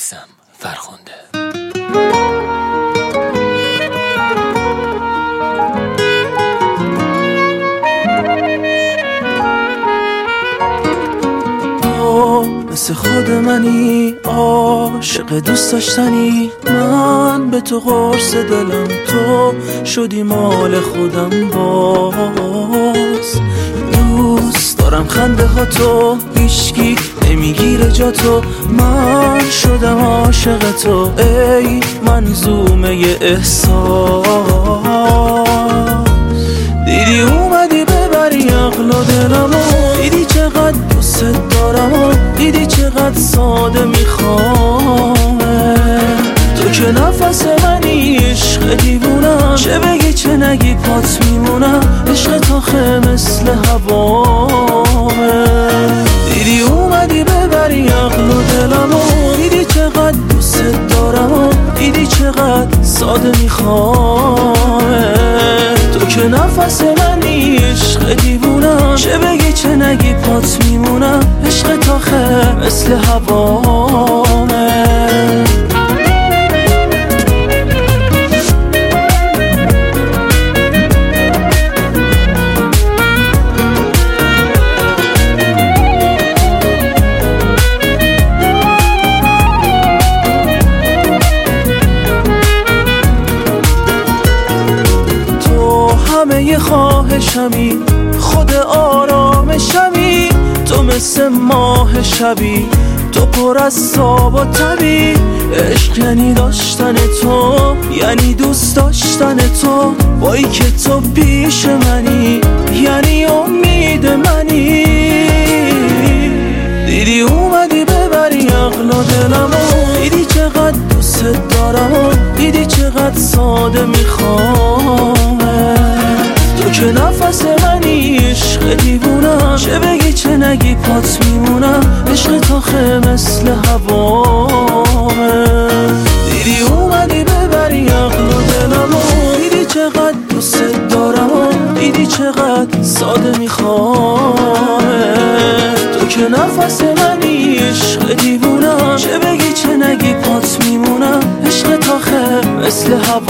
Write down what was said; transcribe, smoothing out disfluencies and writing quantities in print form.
میسم فرخنده. مثل خود منی عاشق دوست داشتنی، من به تو قرص دلم، تو شدی مال خودم. باز دوست دارم خنده ها تو، هیچکی نمیگیره جا تو، من شدم عاشق تو ای منظومه احساس. دیدی اومدی ببری عقل و دلمو، دیدی چقدر دوست دارم، دیدی چقدر ساده میخوامه. تو که نفس منی عشق دیوونم، چه بگی چه نگی پات میمونم، عشق تاخه مثل هوامه. دیدی اومدی ببری عقل و دلمو، دیدی چقدر دوست دارم، دیدی چقدر ساده میخوامه. تو که نفس منی عشق دیوونم، چه بگی چه نگی پات میمونم، عشق تاخه مثل هوامه. همه خواهشمی، خود آرامشمی، تو مثل ماه شبی، تو پر از صاب و تبی. عشق یعنی داشتن تو، یعنی دوست داشتن تو، وای که تو پیش منی، یعنی امید منی. دیدی اومدی ببری عقل و دلمو، دیدی چقدر دوست دارم، دیدی چقدر ساده میخوامه. تو که نفس منی عشق دیوونم، چه بگی چه نگی پات میمونم، عشق تاخه مثل هوامه. دیدی اومدی ببری عقل و دلمو، دیدی چقدر دوست دارم، دیدی چقدر ساده میخوامه. تو که نفس منی عشق دیوونم، چه بگی چه نگی پات میمونم، عشق تاخه مثل هوامه.